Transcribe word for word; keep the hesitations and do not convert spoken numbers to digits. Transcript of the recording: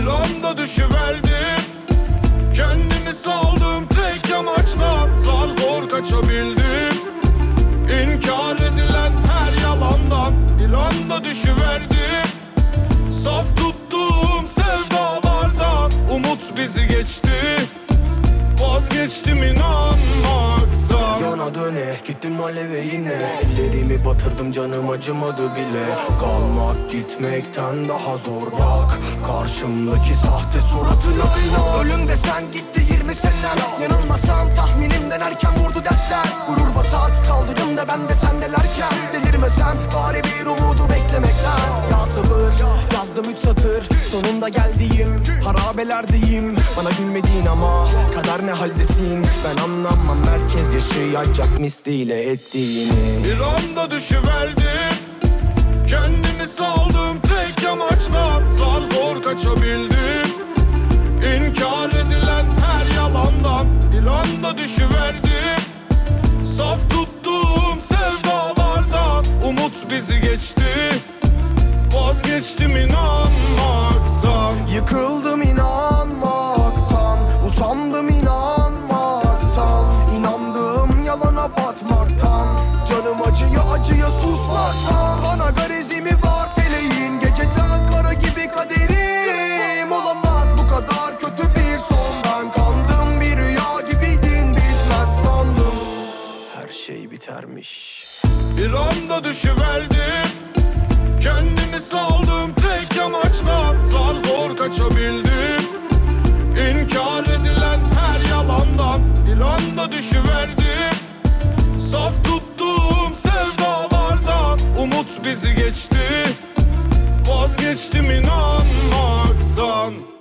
Bir anda düşüverdim, kendimi saldım tek amaçla. Zar zor kaçabildim İnkar edilen her yalandan. Bir anda düşüverdim, saf tuttuğum sevdalardan. Umut bizi geçti, vazgeçtim inanmaktan. Yana döne gittim aleve yine, ellerimi batırdım canım acımadı bile. Kalmak gitmekten daha zor bak, karşımdaki sahte suratına inan. Ölüm desen gitti yirmi senem, yanılmasam tahminimden erken vurdu dertler. Gurur basar kaldırımda ben de sendelerken, delirmesem bari bir umudu beklemekten. Ya sabır yazdım üç satır, sonunda geldiğim harabelerdeyim. Bana gülmediğin ama kader ne haldesin, ben anlamam herkes yaşayacak misliyle ettiğini. Bir anda düşüverdim, kendimi saldım tek amaçla. Zar zor kaçabildim İnkar edilen her yalandan. Bir anda düşüverdim, saf tuttuğum sevdalardan. Umut bizi geçti, vazgeçtim inanmaktan. Yıkıldım inanmaktan, usandım inanmaktan, inandığım yalana batmaktan, canım acıya acıya susmaktan. Bana garezimi var feleğin, geceden kara gibi kaderim. Olamaz bu kadar kötü bir sondan, kandım bir rüya gibiydin bitmez sandım. Her şey bitermiş. Bir anda düşüverdim, kendimi saldım tek amaçla. Zar zor kaçabildim İnkar edilen her yalandan. Bir anda düşüverdim, saf tuttuğum sevdalardan. Umut bizi geçti, vazgeçtim inanmaktan.